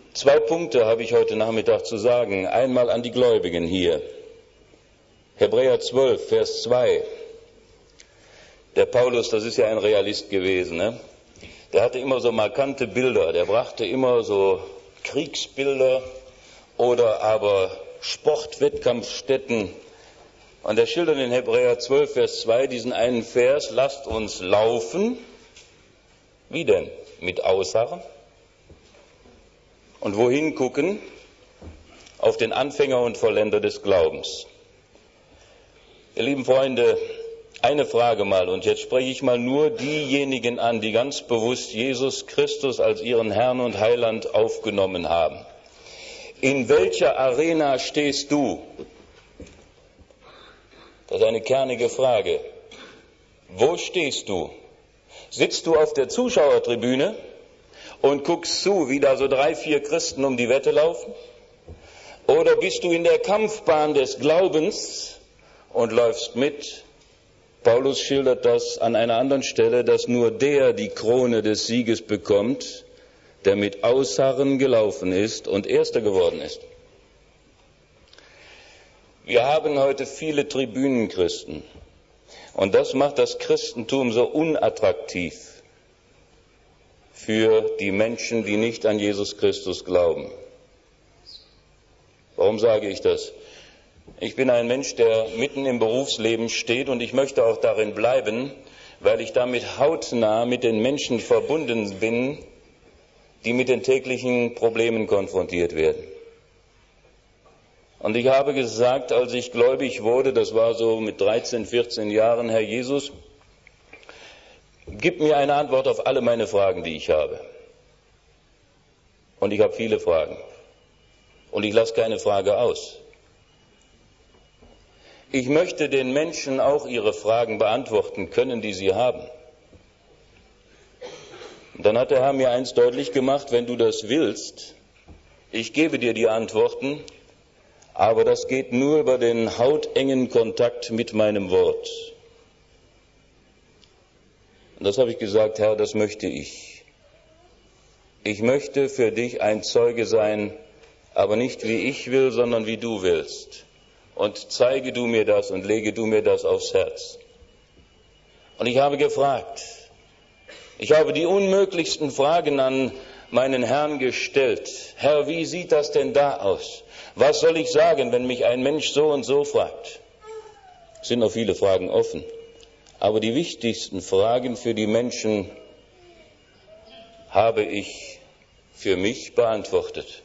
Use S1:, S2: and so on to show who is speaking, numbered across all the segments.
S1: 2 Punkte habe ich heute Nachmittag zu sagen. Einmal an die Gläubigen hier. Hebräer 12, Vers 2. Der Paulus, das ist ja ein Realist gewesen, ne? Der hatte immer so markante Bilder. Der brachte immer so Kriegsbilder oder aber Sportwettkampfstätten. Und er schildert in Hebräer 12, Vers 2 diesen einen Vers: Lasst uns laufen. Wie denn? Mit Ausharren. Und wohin gucken? Auf den Anfänger und Vollender des Glaubens. Ihr lieben Freunde, eine Frage mal, und jetzt spreche ich mal nur diejenigen an, die ganz bewusst Jesus Christus als ihren Herrn und Heiland aufgenommen haben. In welcher Arena stehst du? Das ist eine kernige Frage. Wo stehst du? Sitzt du auf der Zuschauertribüne und guckst zu, wie da so 3, 4 Christen um die Wette laufen? Oder bist du in der Kampfbahn des Glaubens und läufst mit? Paulus schildert das an einer anderen Stelle, dass nur der die Krone des Sieges bekommt, der mit Ausharren gelaufen ist und Erster geworden ist. Wir haben heute viele Tribünenchristen und das macht das Christentum so unattraktiv für die Menschen, die nicht an Jesus Christus glauben. Warum sage ich das? Ich bin ein Mensch, der mitten im Berufsleben steht und ich möchte auch darin bleiben, weil ich damit hautnah mit den Menschen verbunden bin, die mit den täglichen Problemen konfrontiert werden. Und ich habe gesagt, als ich gläubig wurde, das war so mit 13, 14 Jahren, Herr Jesus, gib mir eine Antwort auf alle meine Fragen, die ich habe. Und ich habe viele Fragen. Und ich lasse keine Frage aus. Ich möchte den Menschen auch ihre Fragen beantworten können, die sie haben. Und dann hat der Herr mir eins deutlich gemacht: Wenn du das willst, ich gebe dir die Antworten, aber das geht nur über den hautengen Kontakt mit meinem Wort. Und das habe ich gesagt: Herr, das möchte ich. Ich möchte für dich ein Zeuge sein, aber nicht wie ich will, sondern wie du willst. Und zeige du mir das und lege du mir das aufs Herz. Und ich habe gefragt. Ich habe die unmöglichsten Fragen an meinen Herrn gestellt. Herr, wie sieht das denn da aus? Was soll ich sagen, wenn mich ein Mensch so und so fragt? Es sind noch viele Fragen offen. Aber die wichtigsten Fragen für die Menschen habe ich für mich beantwortet.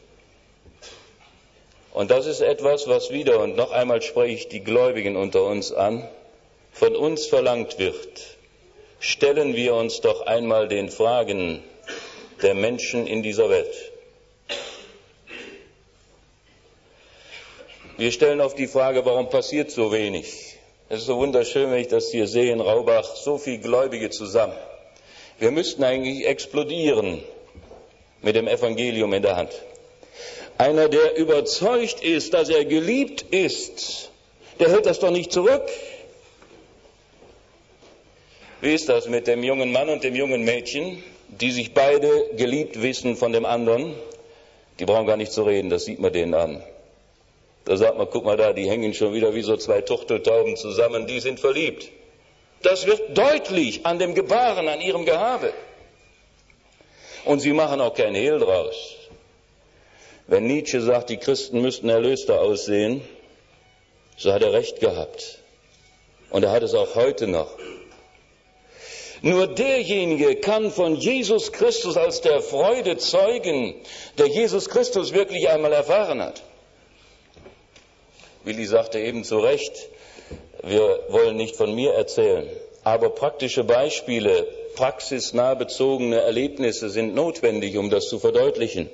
S1: Und das ist etwas, was wieder, und noch einmal spreche ich die Gläubigen unter uns an, von uns verlangt wird. Stellen wir uns doch einmal den Fragen der Menschen in dieser Welt. Wir stellen oft die Frage, warum passiert so wenig? Es ist so wunderschön, wenn ich das hier sehe in Raubach, so viele Gläubige zusammen. Wir müssten eigentlich explodieren mit dem Evangelium in der Hand. Einer, der überzeugt ist, dass er geliebt ist, der hält das doch nicht zurück. Wie ist das mit dem jungen Mann und dem jungen Mädchen, die sich beide geliebt wissen von dem anderen? Die brauchen gar nicht zu reden, das sieht man denen an. Da sagt man, guck mal da, die hängen schon wieder wie so 2 Turteltauben zusammen, die sind verliebt. Das wird deutlich an dem Gebaren, an ihrem Gehabe. Und sie machen auch kein Hehl draus. Wenn Nietzsche sagt, die Christen müssten erlöster aussehen, so hat er recht gehabt. Und er hat es auch heute noch. Nur derjenige kann von Jesus Christus als der Freude zeugen, der Jesus Christus wirklich einmal erfahren hat. Willi sagte eben zu Recht, wir wollen nicht von mir erzählen, aber praktische Beispiele, praxisnah bezogene Erlebnisse sind notwendig, um das zu verdeutlichen.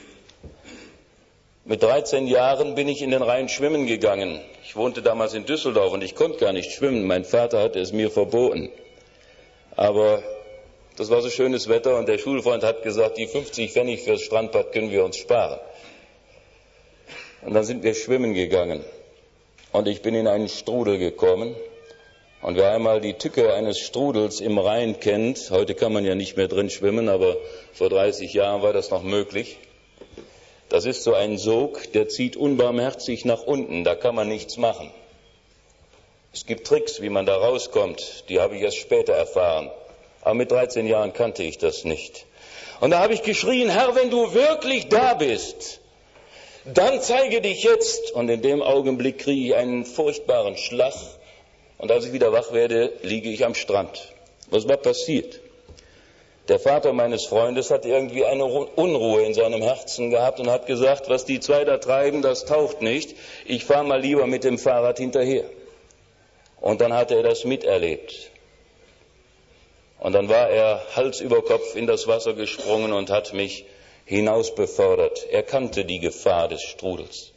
S1: Mit 13 Jahren bin ich in den Rhein schwimmen gegangen. Ich wohnte damals in Düsseldorf und ich konnte gar nicht schwimmen. Mein Vater hatte es mir verboten. Aber das war so schönes Wetter und der Schulfreund hat gesagt, die 50 Pfennig fürs Strandbad können wir uns sparen. Und dann sind wir schwimmen gegangen. Und ich bin in einen Strudel gekommen. Und wer einmal die Tücke eines Strudels im Rhein kennt, heute kann man ja nicht mehr drin schwimmen, aber vor 30 Jahren war das noch möglich. Das ist so ein Sog, der zieht unbarmherzig nach unten, da kann man nichts machen. Es gibt Tricks, wie man da rauskommt, die habe ich erst später erfahren. Aber mit 13 Jahren kannte ich das nicht. Und da habe ich geschrien, Herr, wenn du wirklich da bist, dann zeige dich jetzt. Und in dem Augenblick kriege ich einen furchtbaren Schlag. Und als ich wieder wach werde, liege ich am Strand. Was war passiert? Der Vater meines Freundes hat irgendwie eine Unruhe in seinem Herzen gehabt und hat gesagt, was die zwei da treiben, das taugt nicht. Ich fahre mal lieber mit dem Fahrrad hinterher. Und dann hat er das miterlebt. Und dann war er Hals über Kopf in das Wasser gesprungen und hat mich hinaus befördert. Er kannte die Gefahr des Strudels.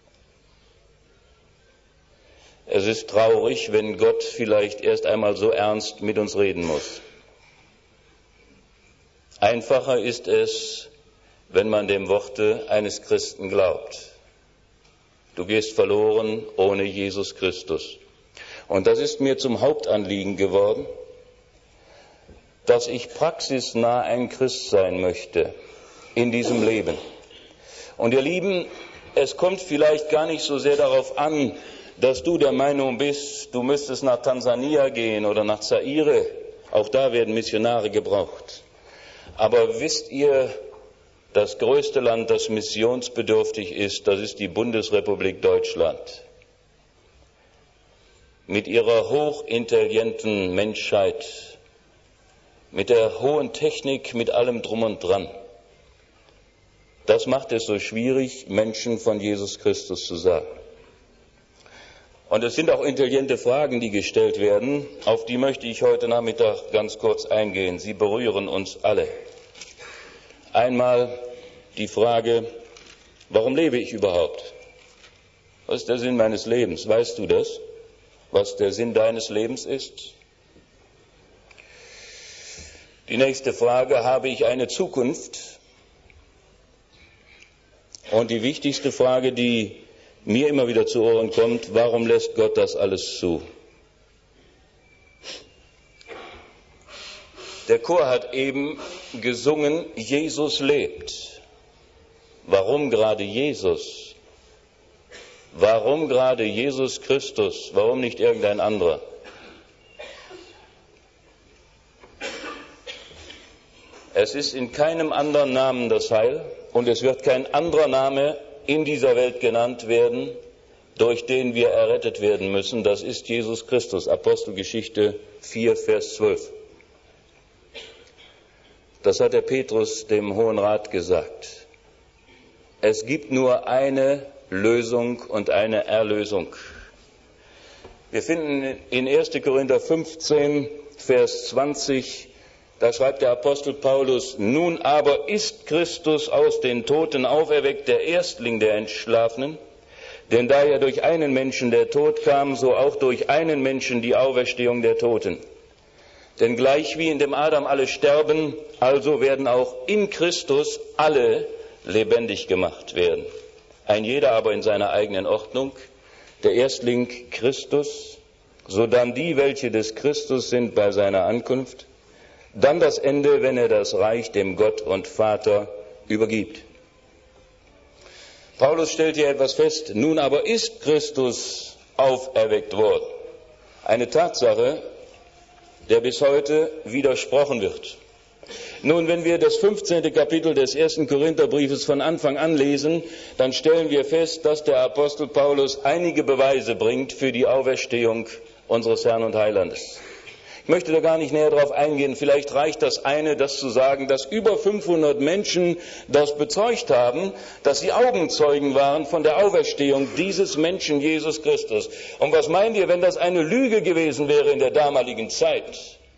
S1: Es ist traurig, wenn Gott vielleicht erst einmal so ernst mit uns reden muss. Einfacher ist es, wenn man dem Worte eines Christen glaubt. Du gehst verloren ohne Jesus Christus. Und das ist mir zum Hauptanliegen geworden, dass ich praxisnah ein Christ sein möchte in diesem Leben. Und ihr Lieben, es kommt vielleicht gar nicht so sehr darauf an, dass du der Meinung bist, du müsstest nach Tansania gehen oder nach Zaire. Auch da werden Missionare gebraucht. Aber wisst ihr, das größte Land, das missionsbedürftig ist, das ist die Bundesrepublik Deutschland. Mit ihrer hochintelligenten Menschheit, mit der hohen Technik, mit allem drum und dran. Das macht es so schwierig, Menschen von Jesus Christus zu sagen. Und es sind auch intelligente Fragen, die gestellt werden, auf die möchte ich heute Nachmittag ganz kurz eingehen. Sie berühren uns alle. Einmal die Frage, warum lebe ich überhaupt? Was ist der Sinn meines Lebens? Weißt du das? Was der Sinn deines Lebens ist? Die nächste Frage, habe ich eine Zukunft? Und die wichtigste Frage, die mir immer wieder zu Ohren kommt, warum lässt Gott das alles zu? Der Chor hat eben gesungen, Jesus lebt. Warum gerade Jesus? Warum gerade Jesus Christus? Warum nicht irgendein anderer? Es ist in keinem anderen Namen das Heil und es wird kein anderer Name in dieser Welt genannt werden, durch den wir errettet werden müssen. Das ist Jesus Christus. Apostelgeschichte 4, Vers 12. Das hat der Petrus dem Hohen Rat gesagt. Es gibt nur eine Lösung und eine Erlösung. Wir finden in 1. Korinther 15, Vers 20, da schreibt der Apostel Paulus, nun aber ist Christus aus den Toten auferweckt, der Erstling der Entschlafenen, denn da ja durch einen Menschen der Tod kam, so auch durch einen Menschen die Auferstehung der Toten. Denn gleich wie in dem Adam alle sterben, also werden auch in Christus alle lebendig gemacht werden. Ein jeder aber in seiner eigenen Ordnung, der Erstling Christus, sodann die, welche des Christus sind bei seiner Ankunft, dann das Ende, wenn er das Reich dem Gott und Vater übergibt. Paulus stellt hier etwas fest, nun aber ist Christus auferweckt worden. Eine Tatsache, der bis heute widersprochen wird. Nun, wenn wir das 15. Kapitel des 1. Korintherbriefes von Anfang an lesen, dann stellen wir fest, dass der Apostel Paulus einige Beweise bringt für die Auferstehung unseres Herrn und Heilandes. Ich möchte da gar nicht näher darauf eingehen. Vielleicht reicht das eine, das zu sagen, dass über 500 Menschen das bezeugt haben, dass sie Augenzeugen waren von der Auferstehung dieses Menschen Jesus Christus. Und was meint ihr, wenn das eine Lüge gewesen wäre in der damaligen Zeit?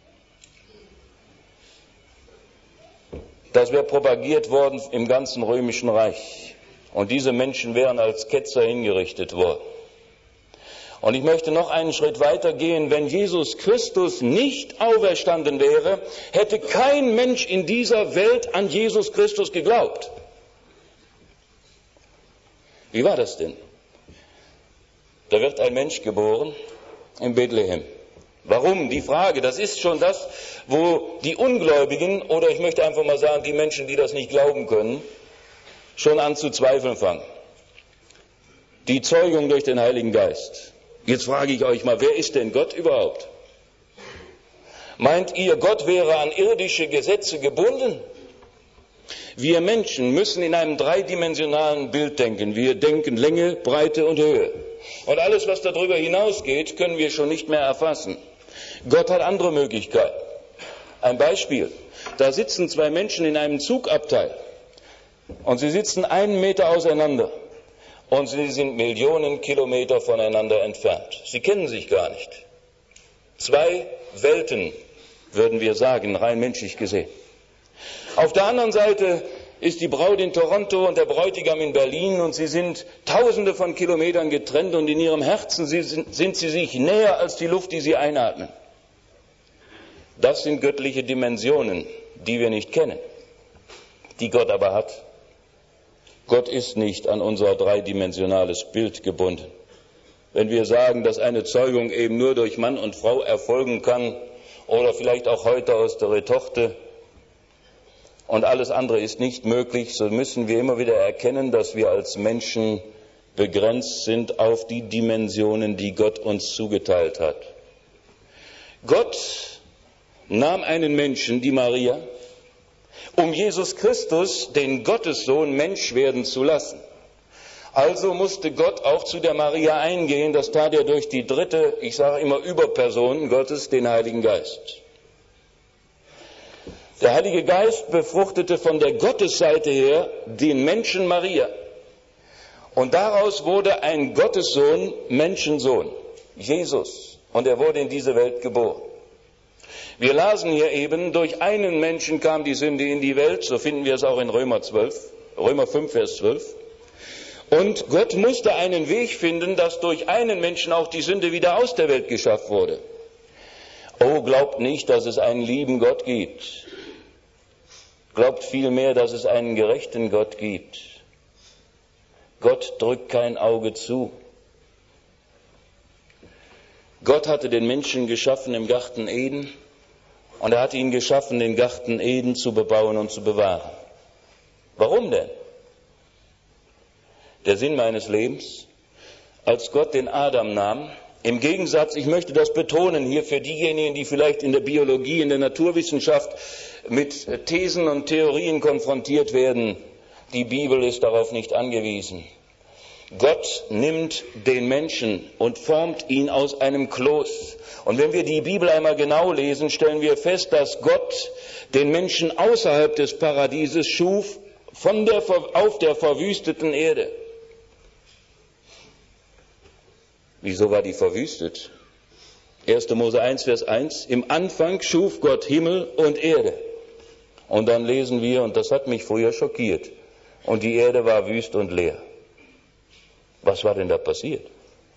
S1: Das wäre propagiert worden im ganzen Römischen Reich. Und diese Menschen wären als Ketzer hingerichtet worden. Und ich möchte noch einen Schritt weiter gehen. Wenn Jesus Christus nicht auferstanden wäre, hätte kein Mensch in dieser Welt an Jesus Christus geglaubt. Wie war das denn? Da wird ein Mensch geboren in Bethlehem. Warum? Die Frage, das ist schon das, wo die Ungläubigen, oder ich möchte einfach mal sagen, die Menschen, die das nicht glauben können, schon an zu zweifeln fangen. Die Zeugung durch den Heiligen Geist. Jetzt frage ich euch mal, wer ist denn Gott überhaupt? Meint ihr, Gott wäre an irdische Gesetze gebunden? Wir Menschen müssen in einem dreidimensionalen Bild denken. Wir denken Länge, Breite und Höhe. Und alles, was darüber hinausgeht, können wir schon nicht mehr erfassen. Gott hat andere Möglichkeiten. Ein Beispiel. Da sitzen zwei Menschen in einem Zugabteil und sie sitzen 1 Meter auseinander und sie sind Millionen Kilometer voneinander entfernt. Sie kennen sich gar nicht. 2 Welten, würden wir sagen, rein menschlich gesehen. Auf der anderen Seite ist die Braut in Toronto und der Bräutigam in Berlin und sie sind Tausende von Kilometern getrennt und in ihrem Herzen sind sie sich näher als die Luft, die sie einatmen. Das sind göttliche Dimensionen, die wir nicht kennen, die Gott aber hat. Gott ist nicht an unser dreidimensionales Bild gebunden. Wenn wir sagen, dass eine Zeugung eben nur durch Mann und Frau erfolgen kann oder vielleicht auch heute aus der Retorte und alles andere ist nicht möglich, so müssen wir immer wieder erkennen, dass wir als Menschen begrenzt sind auf die Dimensionen, die Gott uns zugeteilt hat. Gott nahm einen Menschen, die Maria, um Jesus Christus, den Gottessohn, Mensch werden zu lassen. Also musste Gott auch zu der Maria eingehen, das tat er durch die dritte, ich sage immer Überperson Gottes, den Heiligen Geist. Der Heilige Geist befruchtete von der Gottesseite her den Menschen Maria. Und daraus wurde ein Gottessohn, Menschensohn, Jesus. Und er wurde in diese Welt geboren. Wir lasen hier eben, durch einen Menschen kam die Sünde in die Welt, so finden wir es auch in Römer 5, Vers 12. Und Gott musste einen Weg finden, dass durch einen Menschen auch die Sünde wieder aus der Welt geschafft wurde. Oh, glaubt nicht, dass es einen lieben Gott gibt. Glaubt vielmehr, dass es einen gerechten Gott gibt. Gott drückt kein Auge zu. Gott hatte den Menschen geschaffen im Garten Eden und er hatte ihn geschaffen, den Garten Eden zu bebauen und zu bewahren. Warum denn? Der Sinn meines Lebens, als Gott den Adam nahm, im Gegensatz, ich möchte das betonen hier für diejenigen, die vielleicht in der Biologie, in der Naturwissenschaft mit Thesen und Theorien konfrontiert werden, die Bibel ist darauf nicht angewiesen. Gott nimmt den Menschen und formt ihn aus einem Kloß. Und wenn wir die Bibel einmal genau lesen, stellen wir fest, dass Gott den Menschen außerhalb des Paradieses schuf, auf der verwüsteten Erde. Wieso war die verwüstet? 1. Mose 1, Vers 1, im Anfang schuf Gott Himmel und Erde. Und dann lesen wir, und das hat mich früher schockiert, und die Erde war wüst und leer. Was war denn da passiert?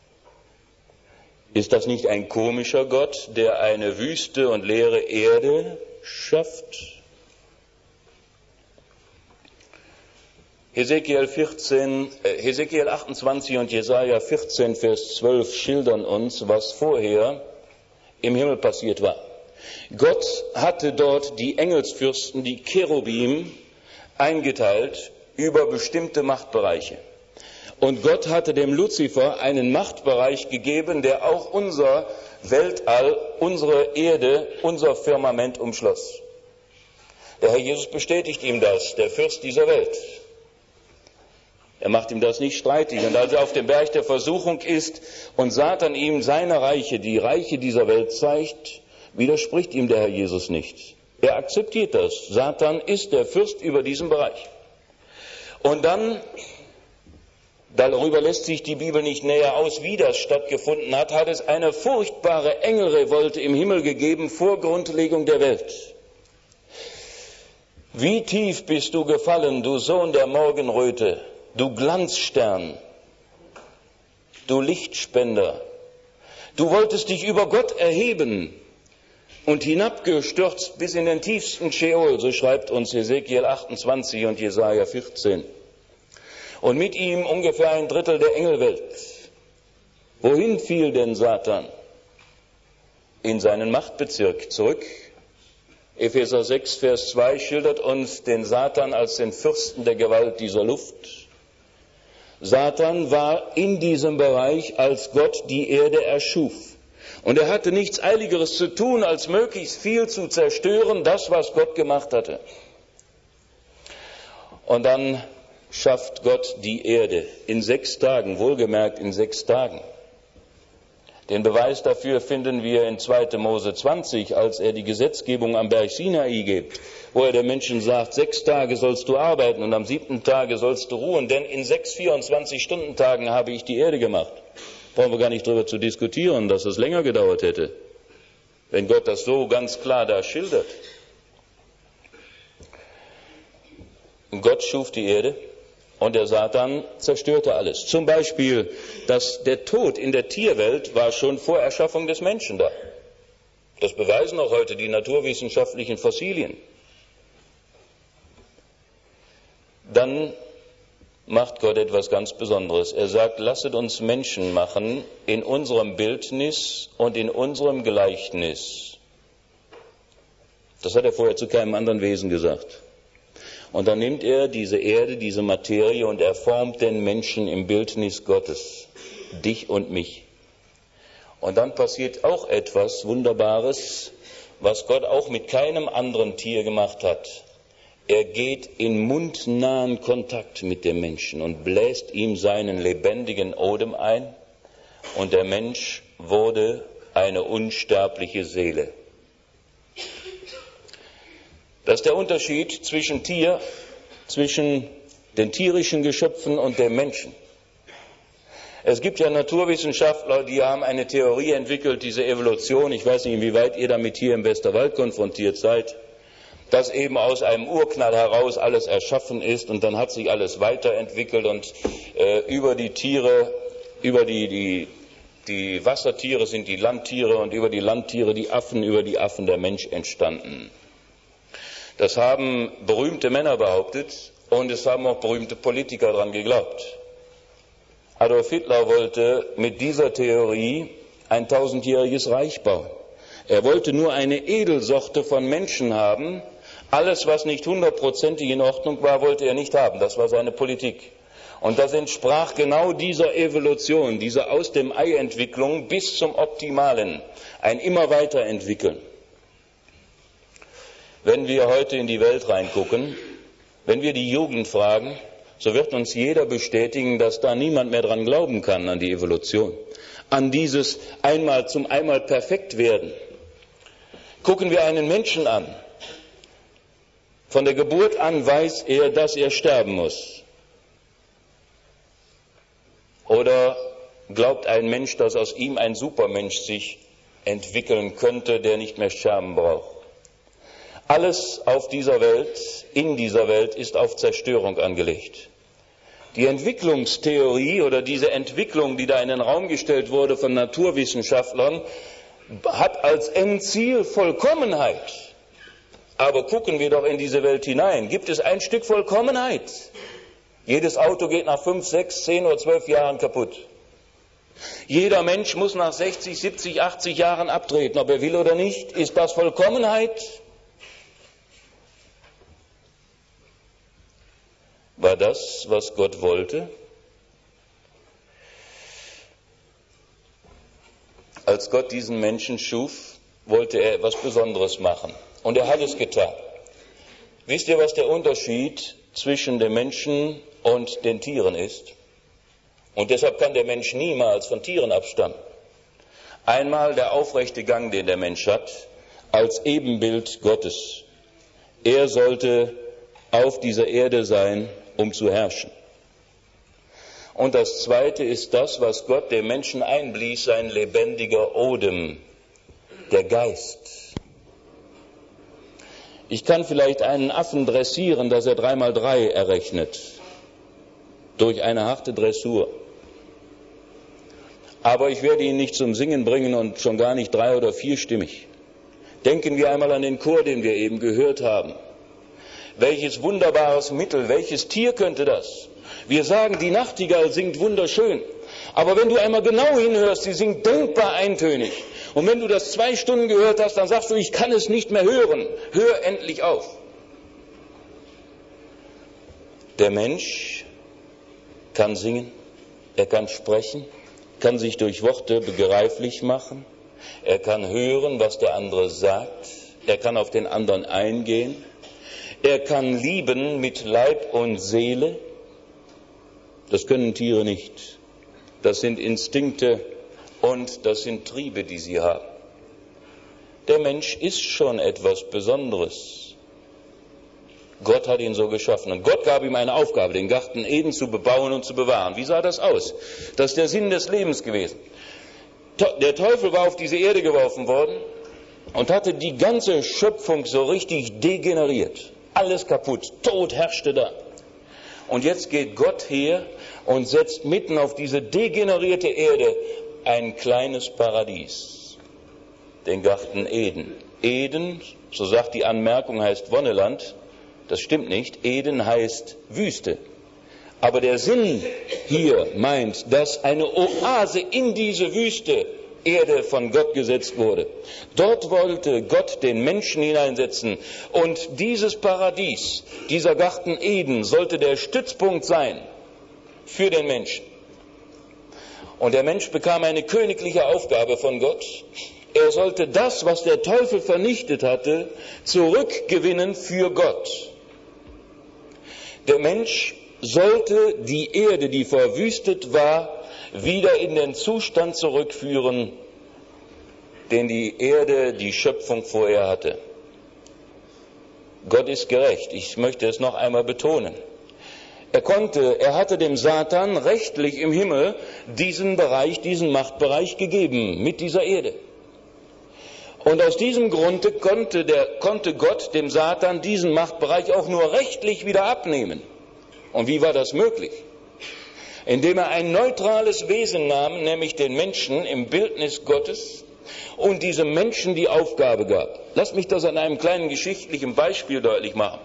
S1: Ist das nicht ein komischer Gott, der eine wüste und leere Erde schafft? Hesekiel 28 und Jesaja 14, Vers 12 schildern uns, was vorher im Himmel passiert war. Gott hatte dort die Engelsfürsten, die Cherubim, eingeteilt über bestimmte Machtbereiche. Und Gott hatte dem Luzifer einen Machtbereich gegeben, der auch unser Weltall, unsere Erde, unser Firmament umschloss. Der Herr Jesus bestätigt ihm das, der Fürst dieser Welt. Er macht ihm das nicht streitig. Und als er auf dem Berg der Versuchung ist und Satan ihm seine Reiche, die Reiche dieser Welt zeigt, widerspricht ihm der Herr Jesus nicht. Er akzeptiert das. Satan ist der Fürst über diesen Bereich. Und dann, darüber lässt sich die Bibel nicht näher aus, wie das stattgefunden hat, hat es eine furchtbare Engelrevolte im Himmel gegeben vor Grundlegung der Welt. Wie tief bist du gefallen, du Sohn der Morgenröte, du Glanzstern, du Lichtspender. Du wolltest dich über Gott erheben und hinabgestürzt bis in den tiefsten Scheol, so schreibt uns Hesekiel 28 und Jesaja 14. Und mit ihm ungefähr 1/3 der Engelwelt. Wohin fiel denn Satan? In seinen Machtbezirk zurück. Epheser 6, Vers 2 schildert uns den Satan als den Fürsten der Gewalt dieser Luft. Satan war in diesem Bereich, als Gott die Erde erschuf. Und er hatte nichts Eiligeres zu tun, als möglichst viel zu zerstören, das, was Gott gemacht hatte. Und dann schafft Gott die Erde in 6 Tagen, wohlgemerkt in 6 Tagen. Den Beweis dafür finden wir in 2. Mose 20, als er die Gesetzgebung am Berg Sinai gibt, wo er den Menschen sagt, 6 Tage sollst du arbeiten und am 7. Tage sollst du ruhen, denn in 6 24-Stunden-Tagen habe ich die Erde gemacht. Brauchen wir gar nicht darüber zu diskutieren, dass es länger gedauert hätte, wenn Gott das so ganz klar da schildert. Gott schuf die Erde und der Satan zerstörte alles. Zum Beispiel, dass der Tod in der Tierwelt war schon vor Erschaffung des Menschen da. Das beweisen auch heute die naturwissenschaftlichen Fossilien. Dann macht Gott etwas ganz Besonderes. Er sagt, lasset uns Menschen machen in unserem Bildnis und in unserem Gleichnis. Das hat er vorher zu keinem anderen Wesen gesagt. Und dann nimmt er diese Erde, diese Materie und er formt den Menschen im Bildnis Gottes, dich und mich. Und dann passiert auch etwas Wunderbares, was Gott auch mit keinem anderen Tier gemacht hat. Er geht in mundnahen Kontakt mit dem Menschen und bläst ihm seinen lebendigen Odem ein und der Mensch wurde eine unsterbliche Seele. Das ist der Unterschied zwischen den tierischen Geschöpfen und dem Menschen. Es gibt ja Naturwissenschaftler, die haben eine Theorie entwickelt, diese Evolution, ich weiß nicht, inwieweit ihr damit hier im Westerwald konfrontiert seid, dass eben aus einem Urknall heraus alles erschaffen ist und dann hat sich alles weiterentwickelt und über die Tiere, über die Wassertiere sind die Landtiere und über die Landtiere die Affen, über die Affen der Mensch entstanden. Das haben berühmte Männer behauptet und es haben auch berühmte Politiker daran geglaubt. Adolf Hitler wollte mit dieser Theorie ein 1000-jähriges Reich bauen. Er wollte nur eine Edelsorte von Menschen haben. Alles, was nicht 100%ig in Ordnung war, wollte er nicht haben. Das war seine Politik. Und das entsprach genau dieser Evolution, dieser aus dem Ei-Entwicklung bis zum Optimalen, ein immer weiterentwickeln. Wenn wir heute in die Welt reingucken, wenn wir die Jugend fragen, so wird uns jeder bestätigen, dass da niemand mehr dran glauben kann, an die Evolution, an dieses einmal perfekt werden. Gucken wir einen Menschen an. Von der Geburt an weiß er, dass er sterben muss. Oder glaubt ein Mensch, dass aus ihm ein Supermensch sich entwickeln könnte, der nicht mehr sterben braucht? Alles auf dieser Welt, in dieser Welt, ist auf Zerstörung angelegt. Die Entwicklungstheorie oder diese Entwicklung, die da in den Raum gestellt wurde von Naturwissenschaftlern, hat als Endziel Vollkommenheit. Aber gucken wir doch in diese Welt hinein. Gibt es ein Stück Vollkommenheit? Jedes Auto geht nach 5, 6, 10 oder 12 Jahren kaputt. Jeder Mensch muss nach 60, 70, 80 Jahren abtreten, ob er will oder nicht. Ist das Vollkommenheit? War das, was Gott wollte? Als Gott diesen Menschen schuf, wollte er etwas Besonderes machen. Und er hat es getan. Wisst ihr, was der Unterschied zwischen dem Menschen und den Tieren ist? Und deshalb kann der Mensch niemals von Tieren abstammen. Einmal der aufrechte Gang, den der Mensch hat, als Ebenbild Gottes. Er sollte auf dieser Erde sein, um zu herrschen. Und das Zweite ist das, was Gott dem Menschen einblies, sein lebendiger Odem, der Geist. Ich kann vielleicht einen Affen dressieren, dass er 3x3 errechnet, durch eine harte Dressur. Aber ich werde ihn nicht zum Singen bringen und schon gar nicht 3- oder 4-stimmig. Denken wir einmal an den Chor, den wir eben gehört haben. Welches wunderbares Mittel, welches Tier könnte das? Wir sagen, die Nachtigall singt wunderschön. Aber wenn du einmal genau hinhörst, sie singt denkbar eintönig. Und wenn du das 2 Stunden gehört hast, dann sagst du, ich kann es nicht mehr hören. Hör endlich auf. Der Mensch kann singen, er kann sprechen, kann sich durch Worte begreiflich machen, er kann hören, was der andere sagt, er kann auf den anderen eingehen, er kann lieben mit Leib und Seele. Das können Tiere nicht. Das sind Instinkte und das sind Triebe, die sie haben. Der Mensch ist schon etwas Besonderes. Gott hat ihn so geschaffen und Gott gab ihm eine Aufgabe, den Garten Eden zu bebauen und zu bewahren. Wie sah das aus? Das ist der Sinn des Lebens gewesen. Der Teufel war auf diese Erde geworfen worden und hatte die ganze Schöpfung so richtig degeneriert. Alles kaputt, Tod herrschte da. Und jetzt geht Gott her und setzt mitten auf diese degenerierte Erde ein kleines Paradies, den Garten Eden. Eden, so sagt die Anmerkung, heißt Wonneland. Das stimmt nicht. Eden heißt Wüste. Aber der Sinn hier meint, dass eine Oase in diese Wüste Erde von Gott gesetzt wurde. Dort wollte Gott den Menschen hineinsetzen. Und dieses Paradies, dieser Garten Eden, sollte der Stützpunkt sein für den Menschen. Und der Mensch bekam eine königliche Aufgabe von Gott. Er sollte das, was der Teufel vernichtet hatte, zurückgewinnen für Gott. Der Mensch sollte die Erde, die verwüstet war, wieder in den Zustand zurückführen, den die Erde, die Schöpfung vorher hatte. Gott ist gerecht. Ich möchte es noch einmal betonen. Er hatte dem Satan rechtlich im Himmel diesen Bereich, diesen Machtbereich gegeben mit dieser Erde. Und aus diesem Grunde konnte Gott dem Satan diesen Machtbereich auch nur rechtlich wieder abnehmen. Und wie war das möglich? Indem er ein neutrales Wesen nahm, nämlich den Menschen im Bildnis Gottes, und diesem Menschen die Aufgabe gab. Lasst mich das an einem kleinen geschichtlichen Beispiel deutlich machen.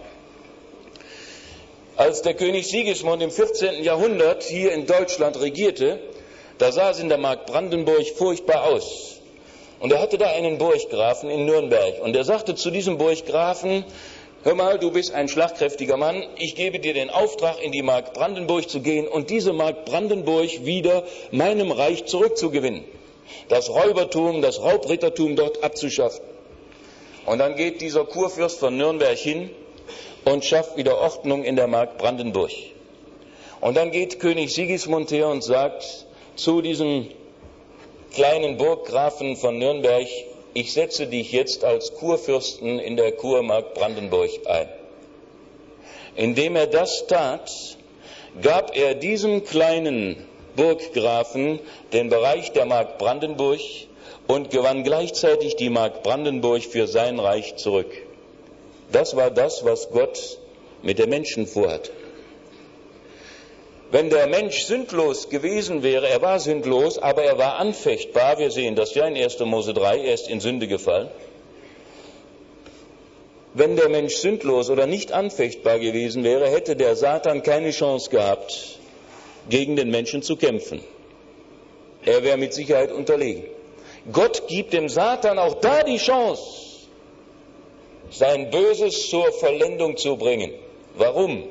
S1: Als der König Sigismund im 14. Jahrhundert hier in Deutschland regierte, da sah es in der Mark Brandenburg furchtbar aus. Und er hatte da einen Burggrafen in Nürnberg. Und er sagte zu diesem Burggrafen, hör mal, du bist ein schlagkräftiger Mann, ich gebe dir den Auftrag, in die Mark Brandenburg zu gehen und diese Mark Brandenburg wieder meinem Reich zurückzugewinnen. Das Räubertum, das Raubrittertum dort abzuschaffen. Und dann geht dieser Kurfürst von Nürnberg hin und schafft wieder Ordnung in der Mark Brandenburg. Und dann geht König Sigismund her und sagt zu diesem kleinen Burggrafen von Nürnberg, ich setze dich jetzt als Kurfürsten in der Kurmark Brandenburg ein. Indem er das tat, gab er diesem kleinen Burggrafen den Bereich der Mark Brandenburg und gewann gleichzeitig die Mark Brandenburg für sein Reich zurück. Das war das, was Gott mit den Menschen vorhatte. Wenn der Mensch sündlos gewesen wäre, er war sündlos, aber er war anfechtbar, wir sehen das ja in 1. Mose 3, er ist in Sünde gefallen. Wenn der Mensch sündlos oder nicht anfechtbar gewesen wäre, hätte der Satan keine Chance gehabt, gegen den Menschen zu kämpfen. Er wäre mit Sicherheit unterlegen. Gott gibt dem Satan auch da die Chance, sein Böses zur Vollendung zu bringen. Warum?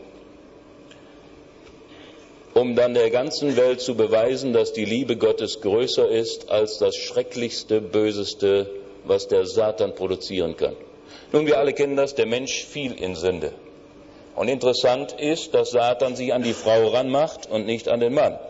S1: Um dann der ganzen Welt zu beweisen, dass die Liebe Gottes größer ist als das schrecklichste, böseste, was der Satan produzieren kann. Nun, wir alle kennen das, der Mensch fiel in Sünde. Und interessant ist, dass Satan sich an die Frau ranmacht und nicht an den Mann.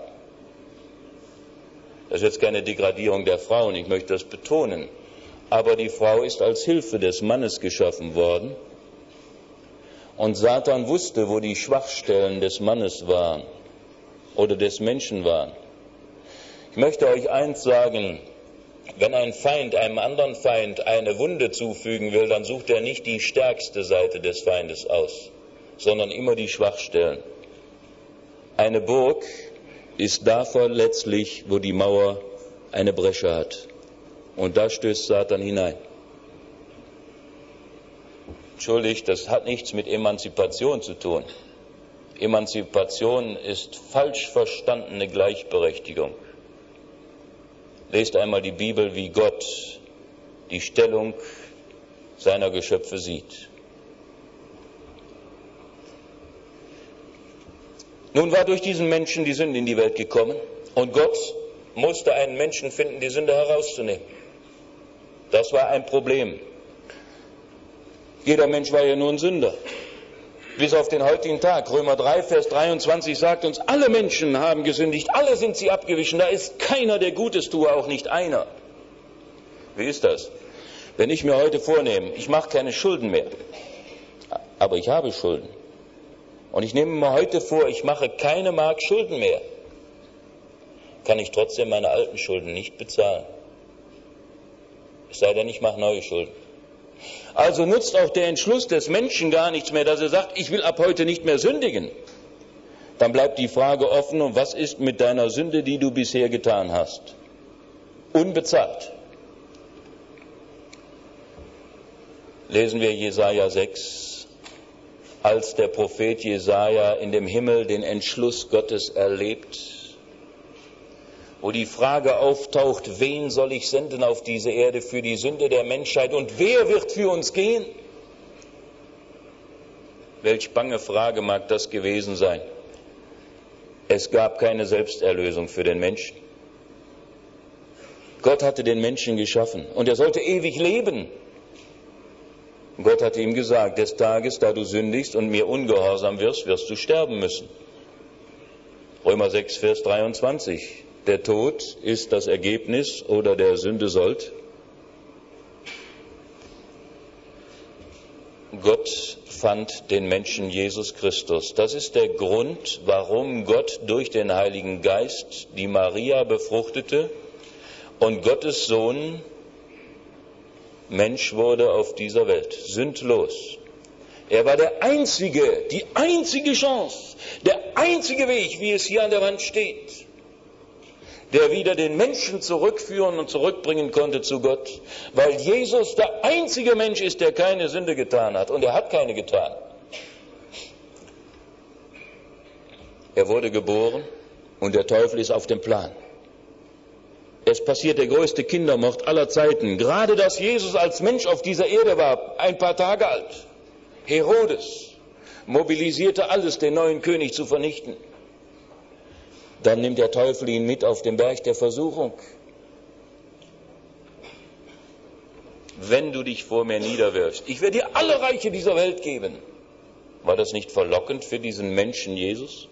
S1: Das ist jetzt keine Degradierung der Frauen, ich möchte das betonen. Aber die Frau ist als Hilfe des Mannes geschaffen worden. Und Satan wusste, wo die Schwachstellen des Mannes waren oder des Menschen waren. Ich möchte euch eins sagen, wenn ein Feind einem anderen Feind eine Wunde zufügen will, dann sucht er nicht die stärkste Seite des Feindes aus, sondern immer die Schwachstellen. Eine Burg ist da verletzlich, wo die Mauer eine Bresche hat. Und da stößt Satan hinein. Entschuldigt, das hat nichts mit Emanzipation zu tun. Emanzipation ist falsch verstandene Gleichberechtigung. Lest einmal die Bibel, wie Gott die Stellung seiner Geschöpfe sieht. Nun war durch diesen Menschen die Sünde in die Welt gekommen und Gott musste einen Menschen finden, die Sünde herauszunehmen. Das war ein Problem. Jeder Mensch war ja nur ein Sünder. Bis auf den heutigen Tag. Römer 3, Vers 23 sagt uns, alle Menschen haben gesündigt, alle sind sie abgewichen. Da ist keiner, der Gutes tue, auch nicht einer. Wie ist das? Wenn ich mir heute vornehme, ich mache keine Schulden mehr, aber ich habe Schulden. Und ich nehme mir heute vor, ich mache keine Mark Schulden mehr, kann ich trotzdem meine alten Schulden nicht bezahlen. Es sei denn, ich mache neue Schulden. Also nutzt auch der Entschluss des Menschen gar nichts mehr, dass er sagt, ich will ab heute nicht mehr sündigen. Dann bleibt die Frage offen, und was ist mit deiner Sünde, die du bisher getan hast? Unbezahlt. Lesen wir Jesaja 6. Als der Prophet Jesaja in dem Himmel den Entschluss Gottes erlebt, wo die Frage auftaucht, wen soll ich senden auf diese Erde für die Sünde der Menschheit und wer wird für uns gehen? Welch bange Frage mag das gewesen sein? Es gab keine Selbsterlösung für den Menschen. Gott hatte den Menschen geschaffen und er sollte ewig leben. Gott hatte ihm gesagt, des Tages, da du sündigst und mir ungehorsam wirst, wirst du sterben müssen. Römer 6, Vers 23. Der Tod ist das Ergebnis oder der Sünde sollt. Gott fand den Menschen Jesus Christus. Das ist der Grund, warum Gott durch den Heiligen Geist die Maria befruchtete und Gottes Sohn Mensch wurde auf dieser Welt, sündlos. Er war der einzige, die einzige Chance, der einzige Weg, wie es hier an der Wand steht, der wieder den Menschen zurückführen und zurückbringen konnte zu Gott, weil Jesus der einzige Mensch ist, der keine Sünde getan hat, und er hat keine getan. Er wurde geboren und der Teufel ist auf dem Plan. Es passiert der größte Kindermord aller Zeiten. Gerade dass Jesus als Mensch auf dieser Erde war, ein paar Tage alt. Herodes mobilisierte alles, den neuen König zu vernichten. Dann nimmt der Teufel ihn mit auf den Berg der Versuchung. Wenn du dich vor mir niederwirfst, ich werde dir alle Reiche dieser Welt geben. War das nicht verlockend für diesen Menschen Jesus?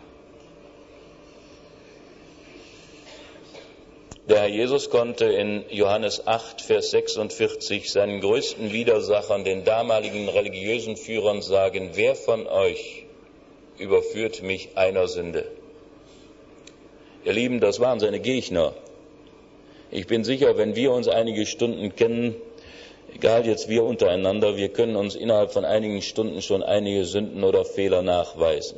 S1: Der Herr Jesus konnte in Johannes 8, Vers 46 seinen größten Widersachern, den damaligen religiösen Führern, sagen, wer von euch überführt mich einer Sünde? Ihr Lieben, das waren seine Gegner. Ich bin sicher, wenn wir uns einige Stunden kennen, egal jetzt wir untereinander, wir können uns innerhalb von einigen Stunden schon einige Sünden oder Fehler nachweisen.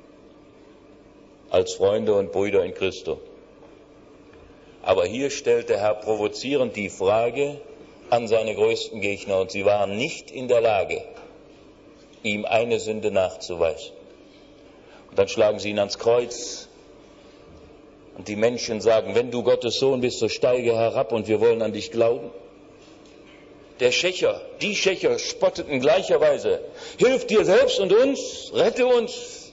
S1: Als Freunde und Brüder in Christo. Aber hier stellt der Herr provozierend die Frage an seine größten Gegner und sie waren nicht in der Lage, ihm eine Sünde nachzuweisen. Und dann schlagen sie ihn ans Kreuz und die Menschen sagen, wenn du Gottes Sohn bist, so steige herab und wir wollen an dich glauben. Die Schächer spotteten gleicherweise, hilf dir selbst und uns, rette uns.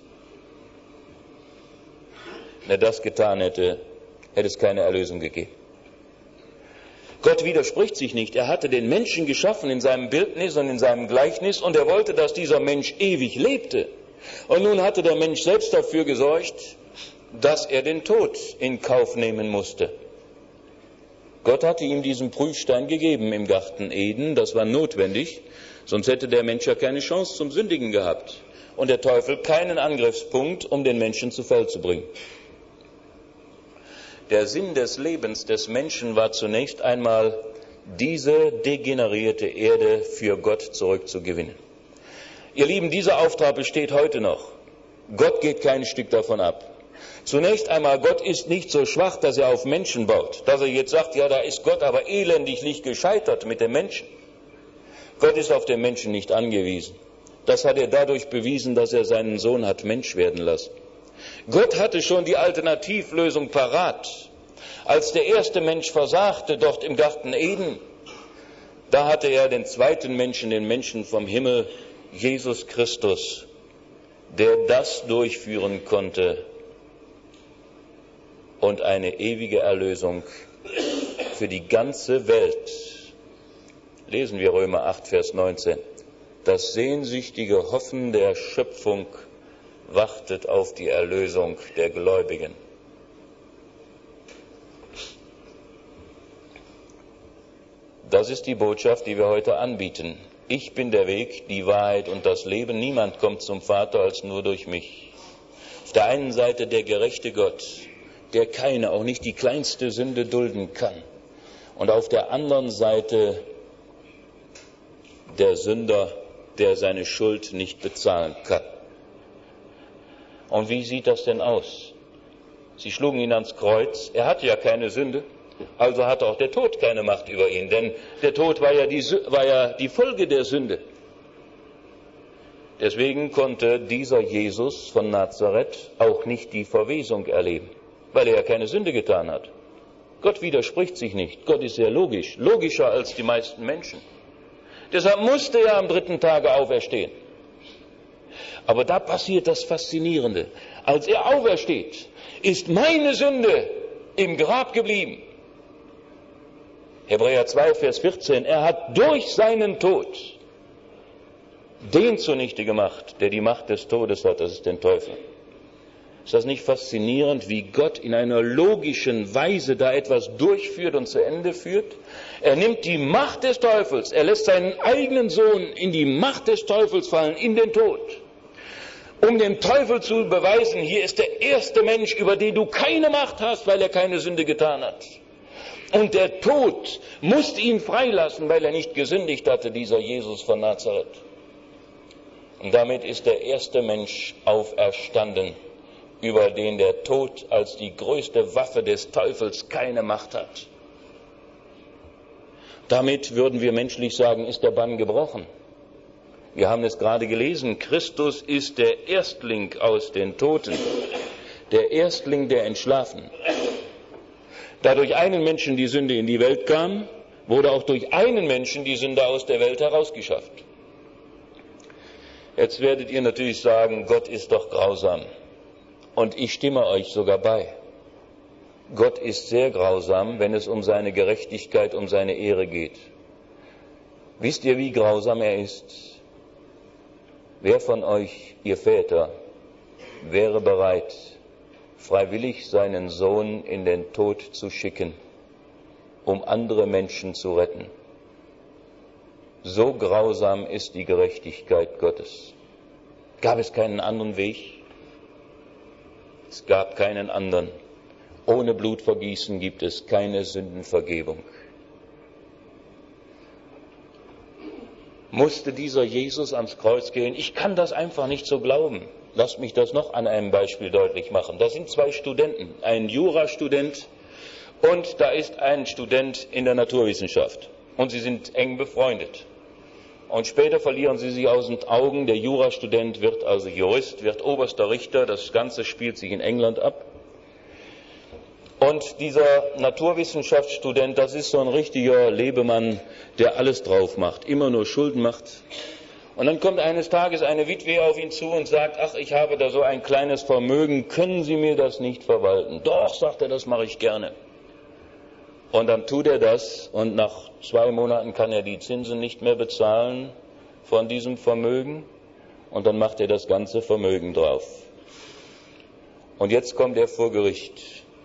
S1: Wenn er das getan hätte, hätte es keine Erlösung gegeben. Gott widerspricht sich nicht. Er hatte den Menschen geschaffen in seinem Bildnis und in seinem Gleichnis und er wollte, dass dieser Mensch ewig lebte. Und nun hatte der Mensch selbst dafür gesorgt, dass er den Tod in Kauf nehmen musste. Gott hatte ihm diesen Prüfstein gegeben im Garten Eden, das war notwendig, sonst hätte der Mensch ja keine Chance zum Sündigen gehabt und der Teufel keinen Angriffspunkt, um den Menschen zu Fall zu bringen. Der Sinn des Lebens des Menschen war zunächst einmal, diese degenerierte Erde für Gott zurückzugewinnen. Ihr Lieben, dieser Auftrag besteht heute noch. Gott geht kein Stück davon ab. Zunächst einmal, Gott ist nicht so schwach, dass er auf Menschen baut. Dass er jetzt sagt, ja, da ist Gott aber elendiglich gescheitert mit dem Menschen. Gott ist auf den Menschen nicht angewiesen. Das hat er dadurch bewiesen, dass er seinen Sohn hat Mensch werden lassen. Gott hatte schon die Alternativlösung parat. Als der erste Mensch versagte dort im Garten Eden, Da hatte er den zweiten Menschen, den Menschen vom Himmel, Jesus Christus, der das durchführen konnte und eine ewige Erlösung für die ganze Welt. Lesen wir Römer 8, Vers 19. Das sehnsüchtige Hoffen der Schöpfung wartet auf die Erlösung der Gläubigen. Das ist die Botschaft, die wir heute anbieten. Ich bin der Weg, die Wahrheit und das Leben. Niemand kommt zum Vater als nur durch mich. Auf der einen Seite der gerechte Gott, der keine, auch nicht die kleinste Sünde dulden kann. Und auf der anderen Seite der Sünder, der seine Schuld nicht bezahlen kann. Und wie sieht das denn aus? Sie schlugen ihn ans Kreuz. Er hatte ja keine Sünde. Also hatte auch der Tod keine Macht über ihn, denn der Tod war ja die Folge der Sünde. Deswegen konnte dieser Jesus von Nazareth auch nicht die Verwesung erleben, weil er ja keine Sünde getan hat. Gott widerspricht sich nicht. Gott ist sehr logisch, logischer als die meisten Menschen. Deshalb musste er am 3. Tage auferstehen. Aber da passiert das Faszinierende. Als er aufersteht, ist meine Sünde im Grab geblieben. Hebräer 2, Vers 14, er hat durch seinen Tod den zunichte gemacht, der die Macht des Todes hat, das ist den Teufel. Ist das nicht faszinierend, wie Gott in einer logischen Weise da etwas durchführt und zu Ende führt? Er nimmt die Macht des Teufels, er lässt seinen eigenen Sohn in die Macht des Teufels fallen, in den Tod, um dem Teufel zu beweisen, hier ist der erste Mensch, über den du keine Macht hast, weil er keine Sünde getan hat. Und der Tod musste ihn freilassen, weil er nicht gesündigt hatte, dieser Jesus von Nazareth. Und damit ist der erste Mensch auferstanden, über den der Tod als die größte Waffe des Teufels keine Macht hat. Damit würden wir menschlich sagen, ist der Bann gebrochen. Wir haben es gerade gelesen, Christus ist der Erstling aus den Toten, der Erstling der Entschlafenen. Da durch einen Menschen die Sünde in die Welt kam, wurde auch durch einen Menschen die Sünde aus der Welt herausgeschafft. Jetzt werdet ihr natürlich sagen, Gott ist doch grausam. Und ich stimme euch sogar bei. Gott ist sehr grausam, wenn es um seine Gerechtigkeit, um seine Ehre geht. Wisst ihr, wie grausam er ist? Wer von euch, ihr Väter, wäre bereit, freiwillig seinen Sohn in den Tod zu schicken, um andere Menschen zu retten? So grausam ist die Gerechtigkeit Gottes. Gab es keinen anderen Weg? Es gab keinen anderen. Ohne Blutvergießen gibt es keine Sündenvergebung. Musste dieser Jesus ans Kreuz gehen? Ich kann das einfach nicht so glauben. Lasst mich das noch an einem Beispiel deutlich machen. Da sind zwei Studenten, ein Jurastudent und da ist ein Student in der Naturwissenschaft. Und sie sind eng befreundet. Und später verlieren sie sich aus den Augen. Der Jurastudent wird also Jurist, wird oberster Richter. Das Ganze spielt sich in England ab. Und dieser Naturwissenschaftsstudent, das ist so ein richtiger Lebemann, der alles drauf macht, immer nur Schulden macht. Und dann kommt eines Tages eine Witwe auf ihn zu und sagt, ach, ich habe da so ein kleines Vermögen, können Sie mir das nicht verwalten? Doch, sagt er, das mache ich gerne. Und dann tut er das und nach 2 Monaten kann er die Zinsen nicht mehr bezahlen von diesem Vermögen und dann macht er das ganze Vermögen drauf. Und jetzt kommt er vor Gericht.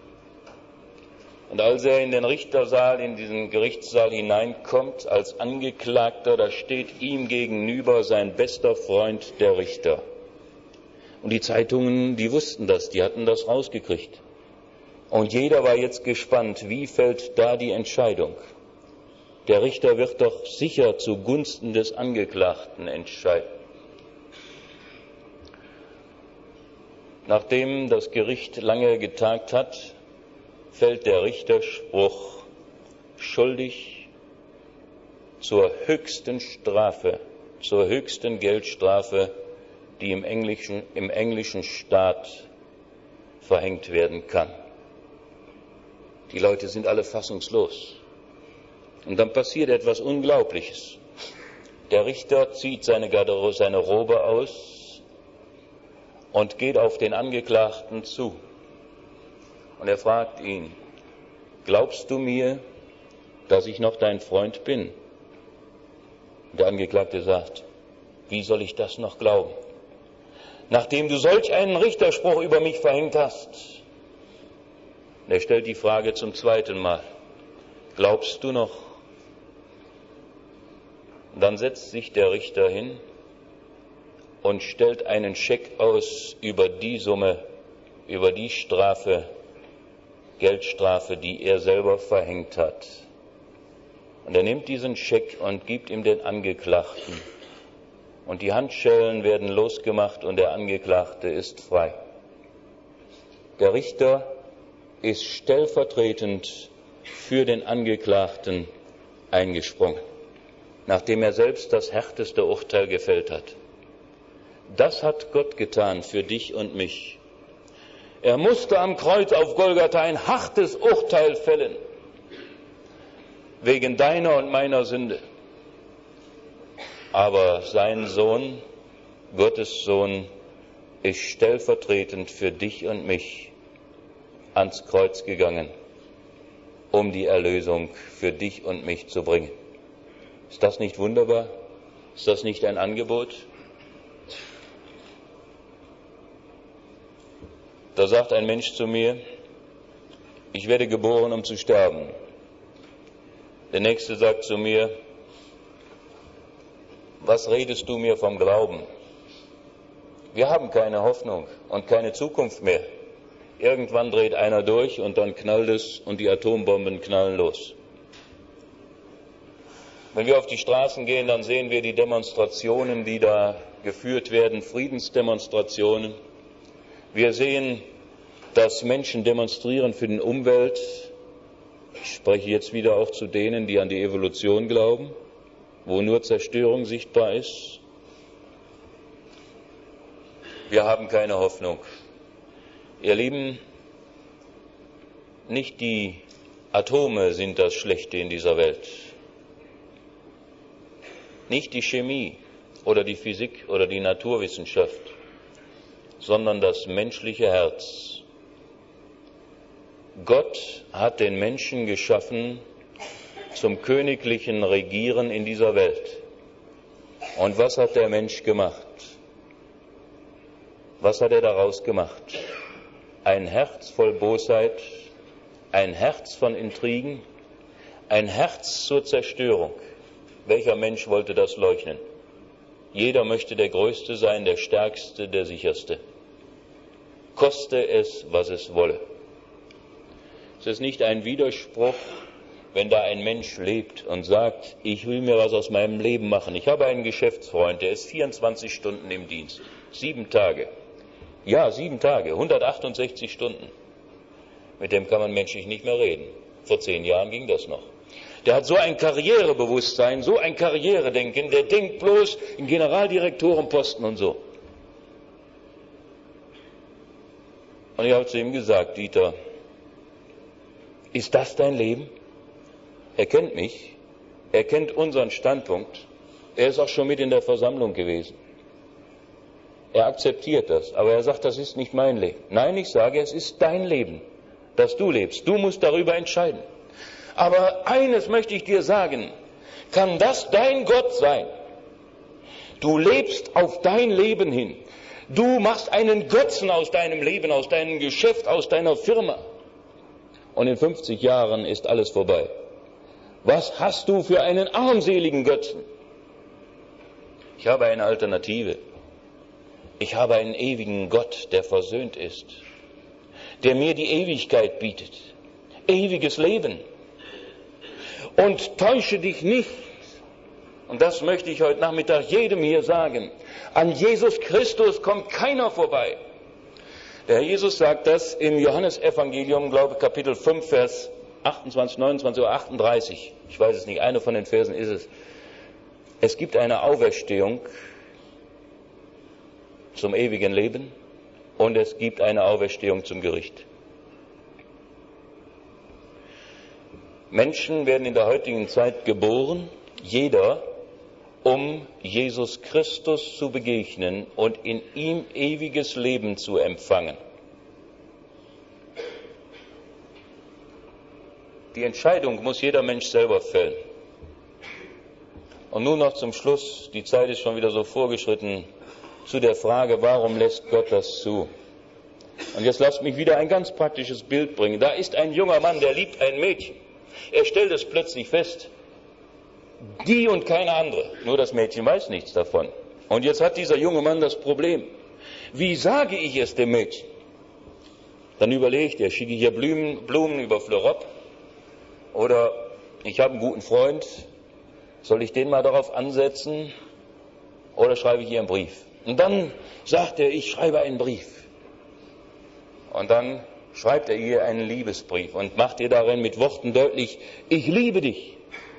S1: Und als er in den Richtersaal, in diesen Gerichtssaal hineinkommt, als Angeklagter, da steht ihm gegenüber sein bester Freund, der Richter. Und die Zeitungen, die wussten das, die hatten das rausgekriegt. Und jeder war jetzt gespannt, wie fällt da die Entscheidung? Der Richter wird doch sicher zugunsten des Angeklagten entscheiden. Nachdem das Gericht lange getagt hat, fällt der Richterspruch schuldig zur höchsten Strafe, zur höchsten Geldstrafe, die im englischen Staat verhängt werden kann. Die Leute sind alle fassungslos. Und dann passiert etwas Unglaubliches. Der Richter zieht seine Robe aus und geht auf den Angeklagten zu. Und er fragt ihn: Glaubst du mir, dass ich noch dein Freund bin? Und der Angeklagte sagt: Wie soll ich das noch glauben, nachdem du solch einen Richterspruch über mich verhängt hast? Und er stellt die Frage zum zweiten Mal: Glaubst du noch? Und dann setzt sich der Richter hin und stellt einen Scheck aus über die Summe, über die Geldstrafe, die er selber verhängt hat. Und er nimmt diesen Scheck und gibt ihm den Angeklagten. Und die Handschellen werden losgemacht und der Angeklagte ist frei. Der Richter ist stellvertretend für den Angeklagten eingesprungen, nachdem er selbst das härteste Urteil gefällt hat. Das hat Gott getan für dich und mich. Er musste am Kreuz auf Golgatha ein hartes Urteil fällen, wegen deiner und meiner Sünde. Aber sein Sohn, Gottes Sohn, ist stellvertretend für dich und mich ans Kreuz gegangen, um die Erlösung für dich und mich zu bringen. Ist das nicht wunderbar? Ist das nicht ein Angebot? Da sagt ein Mensch zu mir: Ich werde geboren, um zu sterben. Der Nächste sagt zu mir: Was redest du mir vom Glauben? Wir haben keine Hoffnung und keine Zukunft mehr. Irgendwann dreht einer durch und dann knallt es und die Atombomben knallen los. Wenn wir auf die Straßen gehen, dann sehen wir die Demonstrationen, die da geführt werden, Friedensdemonstrationen. Wir sehen, dass Menschen demonstrieren für die Umwelt. Ich spreche jetzt wieder auch zu denen, die an die Evolution glauben, wo nur Zerstörung sichtbar ist. Wir haben keine Hoffnung. Ihr Lieben, nicht die Atome sind das Schlechte in dieser Welt. Nicht die Chemie oder die Physik oder die Naturwissenschaft, sondern das menschliche Herz. Gott hat den Menschen geschaffen zum königlichen Regieren in dieser Welt. Und was hat der Mensch gemacht? Was hat er daraus gemacht? Ein Herz voll Bosheit, ein Herz von Intrigen, ein Herz zur Zerstörung. Welcher Mensch wollte das leugnen? Jeder möchte der Größte sein, der Stärkste, der Sicherste. Koste es, was es wolle. Es ist nicht ein Widerspruch, wenn da ein Mensch lebt und sagt: Ich will mir was aus meinem Leben machen. Ich habe einen Geschäftsfreund, der ist 24 Stunden im Dienst. 7 Tage. Ja, 7 Tage, 168 Stunden. Mit dem kann man menschlich nicht mehr reden. Vor 10 Jahren ging das noch. Der hat so ein Karrierebewusstsein, so ein Karrieredenken, der denkt bloß in Generaldirektorenposten und so. Und ich habe zu ihm gesagt: Dieter, ist das dein Leben? Er kennt mich, er kennt unseren Standpunkt, er ist auch schon mit in der Versammlung gewesen. Er akzeptiert das, aber er sagt, das ist nicht mein Leben. Nein, ich sage, es ist dein Leben, das du lebst. Du musst darüber entscheiden. Aber eines möchte ich dir sagen: Kann das dein Gott sein? Du lebst auf dein Leben hin. Du machst einen Götzen aus deinem Leben, aus deinem Geschäft, aus deiner Firma. Und in 50 Jahren ist alles vorbei. Was hast du für einen armseligen Götzen? Ich habe eine Alternative. Ich habe einen ewigen Gott, der versöhnt ist, der mir die Ewigkeit bietet, ewiges Leben. Und täusche dich nicht, und das möchte ich heute Nachmittag jedem hier sagen: An Jesus Christus kommt keiner vorbei. Der Herr Jesus sagt das im Johannesevangelium, glaube ich, Kapitel 5, Vers 28, 29 oder 38. Ich weiß es nicht, einer von den Versen ist es. Es gibt eine Auferstehung zum ewigen Leben und es gibt eine Auferstehung zum Gericht. Menschen werden in der heutigen Zeit geboren, jeder, um Jesus Christus zu begegnen und in ihm ewiges Leben zu empfangen. Die Entscheidung muss jeder Mensch selber fällen. Und nun noch zum Schluss, die Zeit ist schon wieder so vorgeschritten, zu der Frage, warum lässt Gott das zu? Und jetzt lasst mich wieder ein ganz praktisches Bild bringen. Da ist ein junger Mann, der liebt ein Mädchen. Er stellt es plötzlich fest, die und keine andere. Nur das Mädchen weiß nichts davon. Und jetzt hat dieser junge Mann das Problem. Wie sage ich es dem Mädchen? Dann überlegt er, schicke ich ihr Blumen über Fleurop? Oder ich habe einen guten Freund, soll ich den mal darauf ansetzen? Oder schreibe ich ihr einen Brief? Und dann sagt er, ich schreibe einen Brief. Und dann schreibt er ihr einen Liebesbrief und macht ihr darin mit Worten deutlich, ich liebe dich.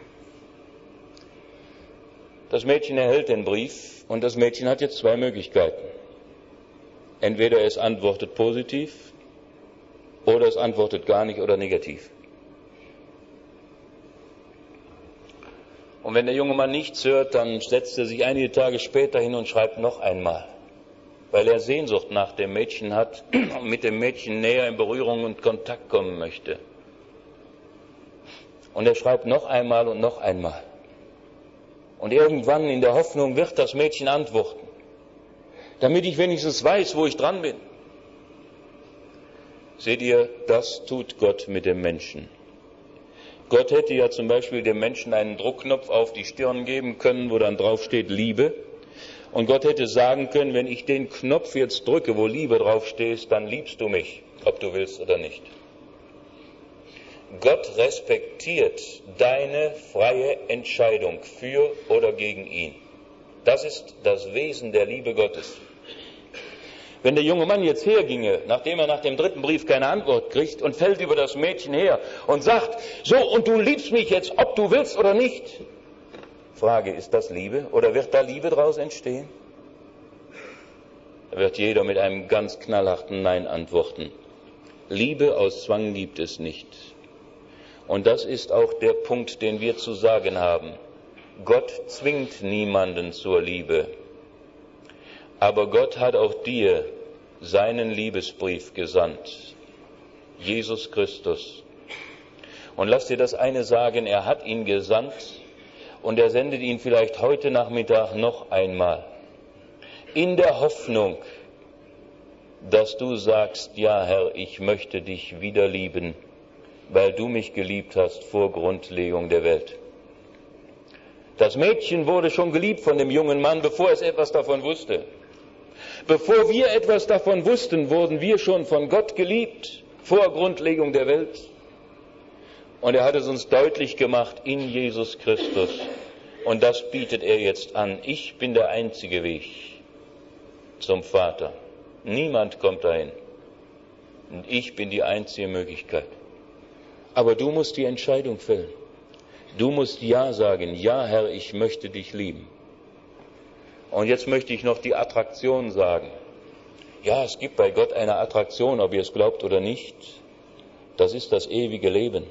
S1: Das Mädchen erhält den Brief und das Mädchen hat jetzt zwei Möglichkeiten. Entweder es antwortet positiv oder es antwortet gar nicht oder negativ. Und wenn der junge Mann nichts hört, dann setzt er sich einige Tage später hin und schreibt noch einmal, weil er Sehnsucht nach dem Mädchen hat und mit dem Mädchen näher in Berührung und Kontakt kommen möchte. Und er schreibt noch einmal und noch einmal. Und irgendwann in der Hoffnung wird das Mädchen antworten, damit ich wenigstens weiß, wo ich dran bin. Seht ihr, das tut Gott mit dem Menschen. Gott hätte ja zum Beispiel dem Menschen einen Druckknopf auf die Stirn geben können, wo dann drauf steht Liebe. Und Gott hätte sagen können, wenn ich den Knopf jetzt drücke, wo Liebe draufsteht, dann liebst du mich, ob du willst oder nicht. Gott respektiert deine freie Entscheidung für oder gegen ihn. Das ist das Wesen der Liebe Gottes. Wenn der junge Mann jetzt herginge, nachdem er nach dem dritten Brief keine Antwort kriegt und fällt über das Mädchen her und sagt, so und du liebst mich jetzt, ob du willst oder nicht. Frage, ist das Liebe oder wird da Liebe draus entstehen? Da wird jeder mit einem ganz knallharten Nein antworten. Liebe aus Zwang gibt es nicht. Und das ist auch der Punkt, den wir zu sagen haben. Gott zwingt niemanden zur Liebe. Aber Gott hat auch dir seinen Liebesbrief gesandt, Jesus Christus. Und lass dir das eine sagen, er hat ihn gesandt und er sendet ihn vielleicht heute Nachmittag noch einmal. In der Hoffnung, dass du sagst, ja Herr, ich möchte dich wieder lieben, weil du mich geliebt hast vor Grundlegung der Welt. Das Mädchen wurde schon geliebt von dem jungen Mann, bevor es etwas davon wusste. Bevor wir etwas davon wussten, wurden wir schon von Gott geliebt, vor Grundlegung der Welt. Und er hat es uns deutlich gemacht in Jesus Christus. Und das bietet er jetzt an. Ich bin der einzige Weg zum Vater. Niemand kommt dahin. Und ich bin die einzige Möglichkeit. Aber du musst die Entscheidung fällen. Du musst Ja sagen. Ja, Herr, ich möchte dich lieben. Und jetzt möchte ich noch die Attraktion sagen. Ja, es gibt bei Gott eine Attraktion, ob ihr es glaubt oder nicht. Das ist das ewige Leben.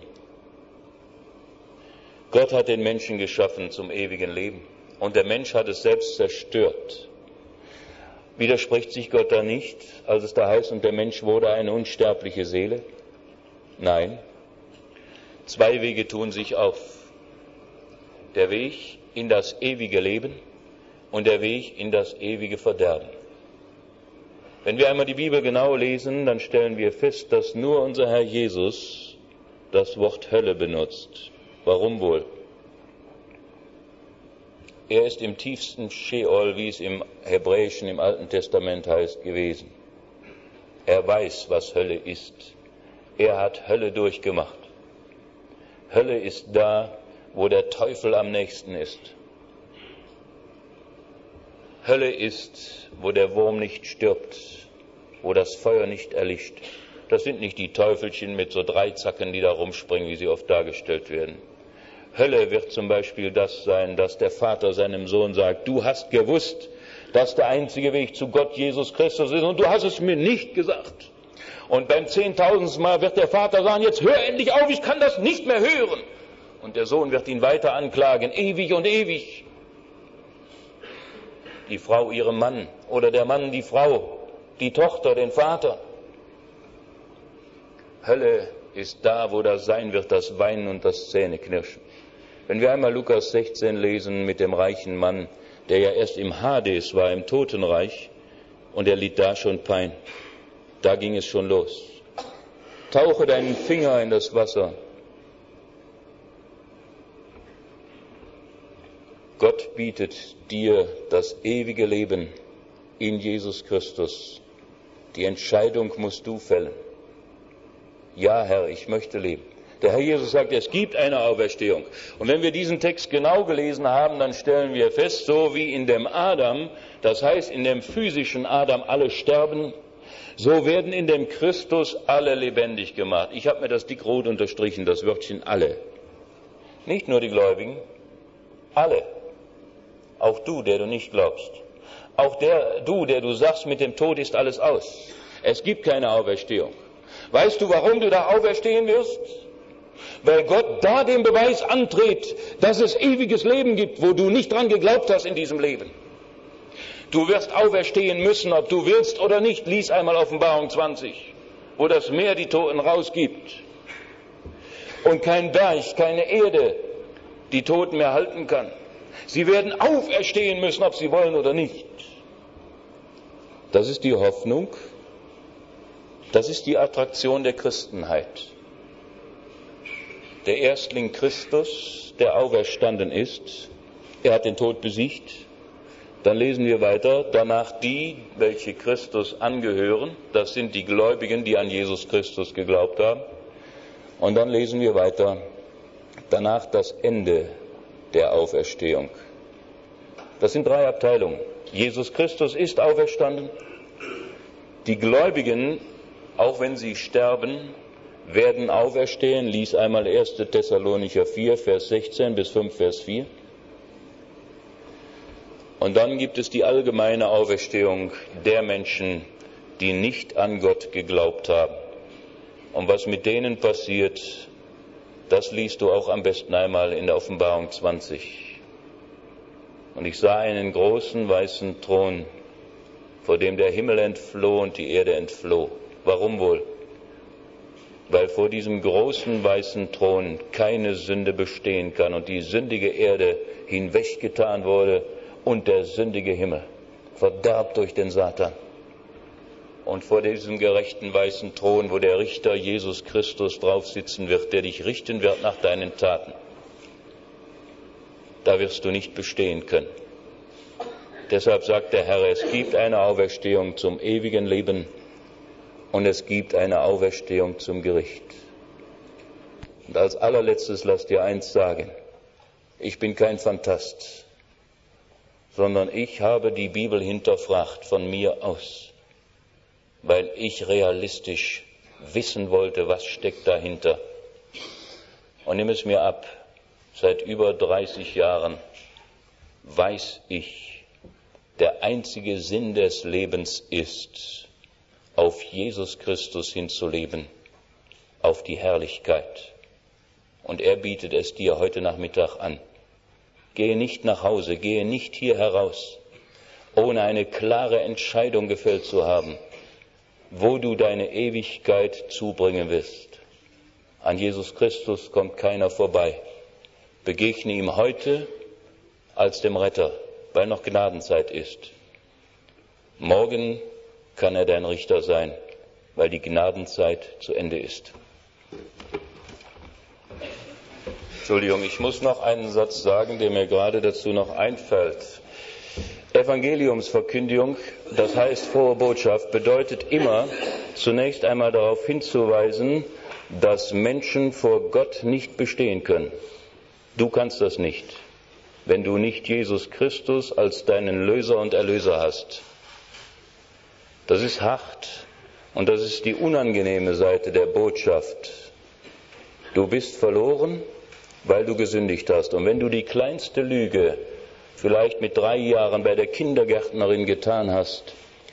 S1: Gott hat den Menschen geschaffen zum ewigen Leben. Und der Mensch hat es selbst zerstört. Widerspricht sich Gott da nicht, als es da heißt, und der Mensch wurde eine unsterbliche Seele? Nein. Zwei Wege tun sich auf. Der Weg in das ewige Leben und der Weg in das ewige Verderben. Wenn wir einmal die Bibel genau lesen, dann stellen wir fest, dass nur unser Herr Jesus das Wort Hölle benutzt. Warum wohl? Er ist im tiefsten Scheol, wie es im Hebräischen, im Alten Testament heißt, gewesen. Er weiß, was Hölle ist. Er hat Hölle durchgemacht. Hölle ist da, wo der Teufel am nächsten ist. Hölle ist, wo der Wurm nicht stirbt, wo das Feuer nicht erlischt. Das sind nicht die Teufelchen mit so Dreizacken, die da rumspringen, wie sie oft dargestellt werden. Hölle wird zum Beispiel das sein, dass der Vater seinem Sohn sagt, du hast gewusst, dass der einzige Weg zu Gott Jesus Christus ist und du hast es mir nicht gesagt. Und beim 10.000. Mal wird der Vater sagen, jetzt hör endlich auf, ich kann das nicht mehr hören. Und der Sohn wird ihn weiter anklagen, ewig und ewig. Die Frau ihrem Mann oder der Mann die Frau, die Tochter den Vater. Hölle ist da, wo das sein wird, das Weinen und das Zähneknirschen. Wenn wir einmal Lukas 16 lesen mit dem reichen Mann, der ja erst im Hades war, im Totenreich, und er litt da schon Pein. Da ging es schon los. Tauche deinen Finger in das Wasser. Gott bietet dir das ewige Leben in Jesus Christus. Die Entscheidung musst du fällen. Ja, Herr, ich möchte leben. Der Herr Jesus sagt, es gibt eine Auferstehung. Und wenn wir diesen Text genau gelesen haben, dann stellen wir fest, so wie in dem Adam, das heißt in dem physischen Adam alle sterben, so werden in dem Christus alle lebendig gemacht. Ich habe mir das dickrot unterstrichen, das Wörtchen alle. Nicht nur die Gläubigen, alle. Auch du, der du nicht glaubst. Auch du, der du sagst, mit dem Tod ist alles aus. Es gibt keine Auferstehung. Weißt du, warum du da auferstehen wirst? Weil Gott da den Beweis antritt, dass es ewiges Leben gibt, wo du nicht dran geglaubt hast in diesem Leben. Du wirst auferstehen müssen, ob du willst oder nicht. Lies einmal Offenbarung 20, wo das Meer die Toten rausgibt. Und kein Berg, keine Erde die Toten mehr halten kann. Sie werden auferstehen müssen, ob sie wollen oder nicht. Das ist die Hoffnung, das ist die Attraktion der Christenheit. Der Erstling Christus, der auferstanden ist, er hat den Tod besiegt. Dann lesen wir weiter, danach die, welche Christus angehören, das sind die Gläubigen, die an Jesus Christus geglaubt haben. Und dann lesen wir weiter, danach das Ende der Auferstehung. Das sind 3 Abteilungen. Jesus Christus ist auferstanden. Die Gläubigen, auch wenn sie sterben, werden auferstehen. Lies einmal 1. Thessalonicher 4, Vers 16 bis 5, Vers 4. Und dann gibt es die allgemeine Auferstehung der Menschen, die nicht an Gott geglaubt haben. Und was mit denen passiert, das liest du auch am besten einmal in der Offenbarung 20. Und ich sah einen großen weißen Thron, vor dem der Himmel entfloh und die Erde entfloh. Warum wohl? Weil vor diesem großen weißen Thron keine Sünde bestehen kann und die sündige Erde hinweggetan wurde und der sündige Himmel verderbt durch den Satan. Und vor diesem gerechten weißen Thron, wo der Richter Jesus Christus drauf sitzen wird, der dich richten wird nach deinen Taten, da wirst du nicht bestehen können. Deshalb sagt der Herr, es gibt eine Auferstehung zum ewigen Leben und es gibt eine Auferstehung zum Gericht. Und als allerletztes lass dir eins sagen, ich bin kein Phantast, sondern ich habe die Bibel hinterfragt von mir aus, weil ich realistisch wissen wollte, was steckt dahinter. Und nimm es mir ab, seit über 30 Jahren weiß ich, der einzige Sinn des Lebens ist, auf Jesus Christus hinzuleben, auf die Herrlichkeit. Und er bietet es dir heute Nachmittag an. Gehe nicht nach Hause, gehe nicht hier heraus, ohne eine klare Entscheidung gefällt zu haben, wo du deine Ewigkeit zubringen wirst. An Jesus Christus kommt keiner vorbei. Begegne ihm heute als dem Retter, weil noch Gnadenzeit ist. Morgen kann er dein Richter sein, weil die Gnadenzeit zu Ende ist. Entschuldigung, ich muss noch einen Satz sagen, der mir gerade dazu noch einfällt. Evangeliumsverkündigung, das heißt frohe Botschaft, bedeutet immer zunächst einmal darauf hinzuweisen, dass Menschen vor Gott nicht bestehen können. Du kannst das nicht, wenn du nicht Jesus Christus als deinen Löser und Erlöser hast. Das ist hart und das ist die unangenehme Seite der Botschaft. Du bist verloren, weil du gesündigt hast. Und wenn du die kleinste Lüge vielleicht mit 3 Jahren bei der Kindergärtnerin getan hast,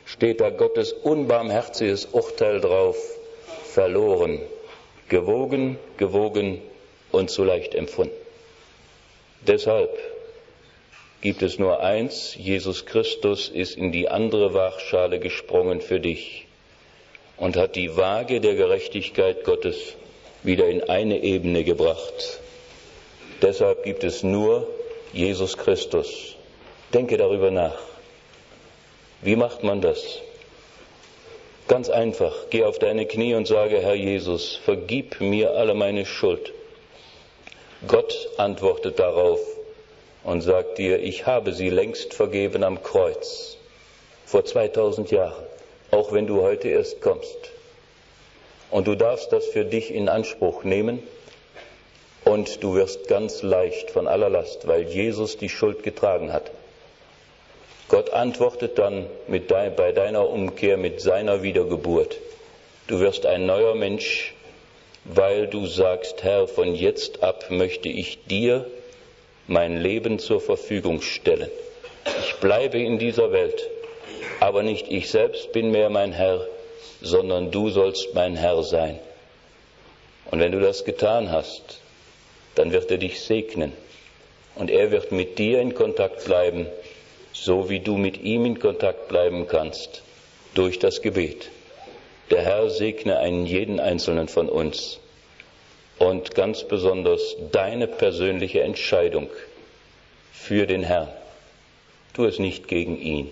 S1: steht da Gottes unbarmherziges Urteil drauf: verloren, gewogen, gewogen und zu leicht empfunden. Deshalb gibt es nur eins: Jesus Christus ist in die andere Waagschale gesprungen für dich und hat die Waage der Gerechtigkeit Gottes wieder in eine Ebene gebracht. Deshalb gibt es nur Jesus Christus. Denke darüber nach. Wie macht man das? Ganz einfach. Geh auf deine Knie und sage: Herr Jesus, vergib mir alle meine Schuld. Gott antwortet darauf und sagt dir: Ich habe sie längst vergeben am Kreuz, vor 2000 Jahren, auch wenn du heute erst kommst. Und du darfst das für dich in Anspruch nehmen und du wirst ganz leicht von aller Last, weil Jesus die Schuld getragen hat. Gott antwortet dann bei deiner Umkehr mit seiner Wiedergeburt. Du wirst ein neuer Mensch, weil du sagst: Herr, von jetzt ab möchte ich dir mein Leben zur Verfügung stellen. Ich bleibe in dieser Welt, aber nicht ich selbst bin mehr mein Herr, sondern du sollst mein Herr sein. Und wenn du das getan hast, dann wird er dich segnen und er wird mit dir in Kontakt bleiben, so wie du mit ihm in Kontakt bleiben kannst, durch das Gebet. Der Herr segne jeden Einzelnen von uns und ganz besonders deine persönliche Entscheidung für den Herrn. Tu es nicht gegen ihn.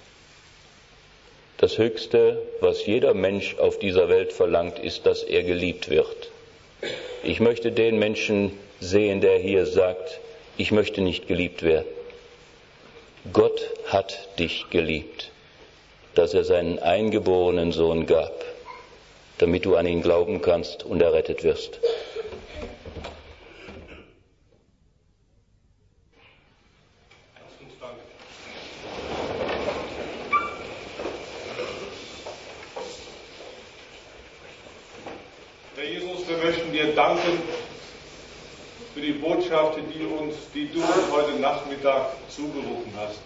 S1: Das Höchste, was jeder Mensch auf dieser Welt verlangt, ist, dass er geliebt wird. Ich möchte den Menschen sehen, der hier sagt: Ich möchte nicht geliebt werden. Gott hat dich geliebt, dass er seinen eingeborenen Sohn gab, damit du an ihn glauben kannst und errettet wirst.
S2: Herr Jesus, wir möchten dir danken für die Botschaft, die du uns heute Nachmittag zugerufen hast.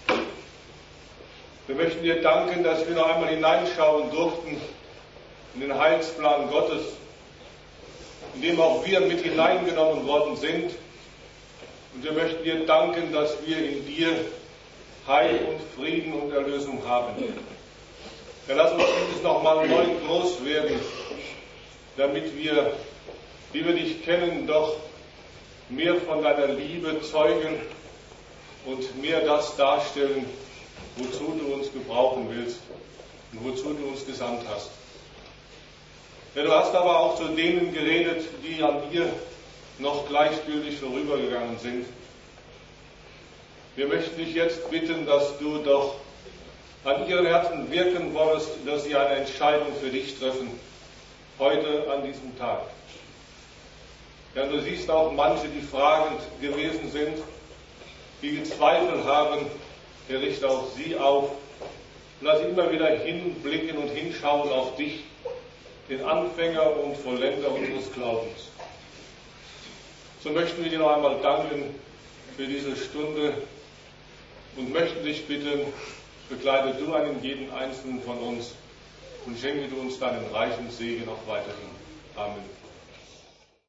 S2: Wir möchten dir danken, dass wir noch einmal hineinschauen durften in den Heilsplan Gottes, in dem auch wir mit hineingenommen worden sind. Und wir möchten dir danken, dass wir in dir Heil und Frieden und Erlösung haben. Ja, lass uns dieses nochmal neu groß werden, damit wir, wie wir dich kennen, doch mehr von deiner Liebe zeugen und mehr das darstellen, wozu du uns gebrauchen willst und wozu du uns gesandt hast. Ja, du hast aber auch zu denen geredet, die an dir noch gleichgültig vorübergegangen sind. Wir möchten dich jetzt bitten, dass du doch an ihren Herzen wirken wolltest, dass sie eine Entscheidung für dich treffen, heute an diesem Tag. Ja, du siehst auch manche, die fragend gewesen sind, die Zweifel haben. Er richte auch sie auf und lass sie immer wieder hinblicken und hinschauen auf dich, den Anfänger und Vollender unseres Glaubens. So möchten wir dir noch einmal danken für diese Stunde und möchten dich bitten, begleite du einen jeden Einzelnen von uns und schenke du uns deinen reichen Segen auch weiterhin. Amen.